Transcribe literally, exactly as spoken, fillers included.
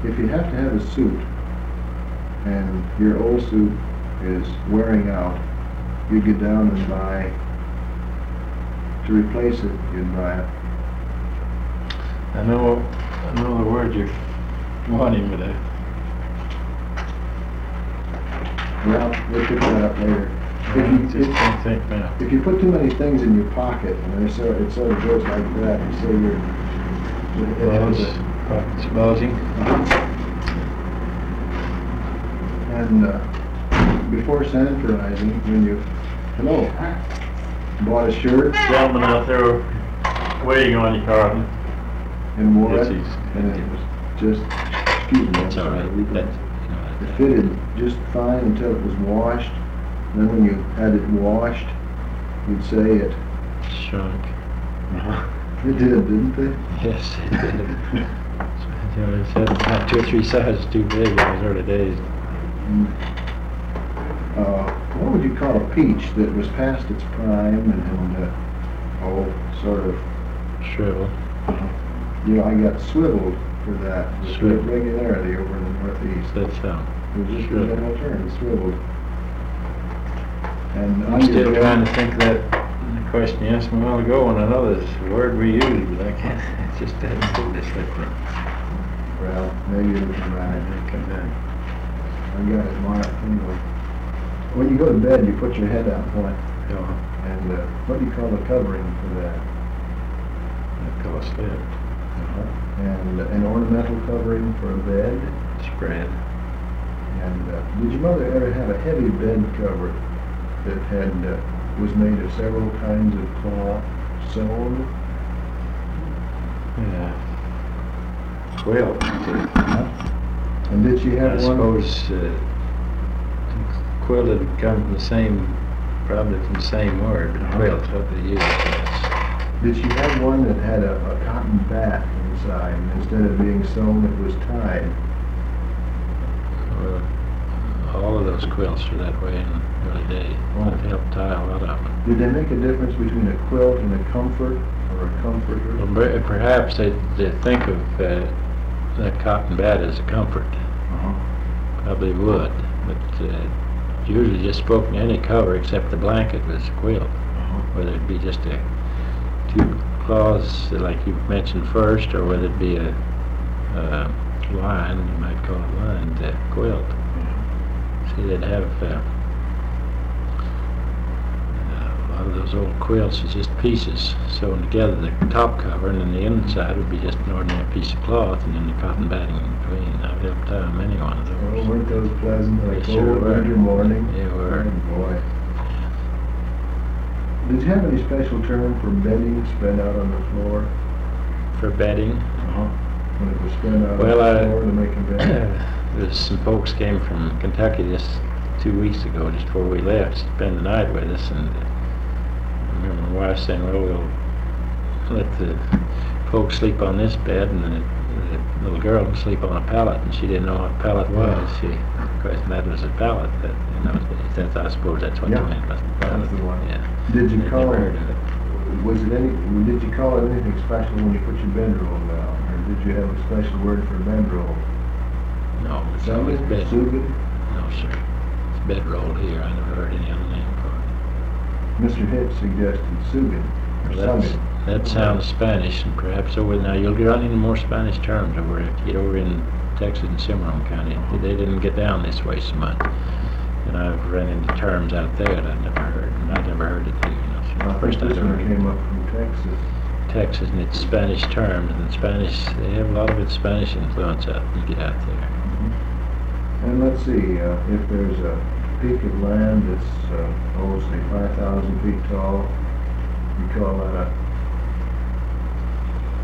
if you have to have a suit and your old suit is wearing out, you get down and buy, to replace it, you'd buy it. I know, I know the word you're wanting, but I, Well, we'll pick that up later. I If you, just if, can't think now. if you put too many things in your pocket, and it sort, it sort of goes like that, you say you're, it it has Bulge, a, pockets bulging. and, uh, before sanitarizing, when you, hello, bought a shirt Gentleman out there waiting on you, Carlton. and wore Yes, it, he's- and it was just, excuse me, I'm It's all sorry, right. we can- That's, you know, it that- fitted just fine until it was washed. Then when you had it washed, you'd say it, shrunk. it did, didn't it? Yes, it did. You know, it's had about two or three sizes too big in those early days. Mm. Uh, what would you call a peach that was past its prime and, and uh, oh, sort of, Shrivel. you know, I got swiveled for that with Swiveled. regularity over in the Northeast. That's how. It was just a Swiveled. general term, swiveled. And I'm under still the- trying to think of that question you asked me a while ago, and I know this word we use, but I can't, it just doesn't do this with me. Well, maybe it was right. Come back. I got it marked anyway. When you go to bed, you put your head out point. Yeah, And uh, what do you call the covering for that? I call it slip. And an ornamental covering for a bed. Spread. And uh, did your mother ever have a heavy bed cover that had uh, was made of several kinds of cloth sewn? Yeah. Quilt. And did she I have one? suppose uh, quilt had come from the same, probably from the same word, Uh-huh. quilt, what they use. Yes. Did she have one that had a, a cotton bat inside, and instead of being sewn, it was tied? Well, all of those quilts are that way in the early days. Oh. It helped tie a lot of them. Did they make a difference between a quilt and a comfort, or a comforter? Well, per- perhaps they, they think of uh, that cotton bat as a comfort. Uh-huh. Probably would, but uh, usually just spoken to any cover except the blanket was a quilt. Uh-huh. Whether it be just a two cloths like you mentioned first, or whether it be a, uh line, you might call it lined uh, quilt. See, they'd have uh, a lot of those old quilts is just pieces sewn together, the top cover, and then the inside would be just an ordinary piece of cloth, and then the cotton batting in between. I've helped tie many one of Oh, those. weren't those pleasant, They like sure cold were. winter morning? They were. Oh, boy. Did you have any special term for bedding spread out on the floor? For bedding, Uh-huh. When it was spread out Well, on the I- floor to make a bed? there's some folks came from Kentucky just two weeks ago, just before we left, to spend the night with us, and I remember my wife saying, well, we'll let the folks sleep on this bed, and the, the little girl can sleep on a pallet, and she didn't know what a pallet was. She, of course, that was a pallet, that, you know, that's, I suppose that's what Yeah, you meant by the that pallet. was the one. Yeah. Did you I'd call never it, heard of it. was it any, did you call it anything special when you put your bedroll down? Or did you have a special word for bedroll? No, it's always Sugan? bed. Sugan? No, sir. It's bedroll here. I never heard any other name for it. Mister Hitch suggested Sugan, or Well, that's, Sugan. that sounds Spanish, and perhaps over now you'll get into more Spanish terms over if you get over in Texas and Cimarron County. They didn't get down this way so much, and I've run into terms out there that I've never heard, and I never heard it here. You know, so I think first this I've ever one heard came up from Texas. Texas, and it's Spanish terms, and Spanish they have a lot of its Spanish influence out when you get out there. And let's see, uh, if there's a peak of land that's, uh, oh, say five thousand feet tall, you call that a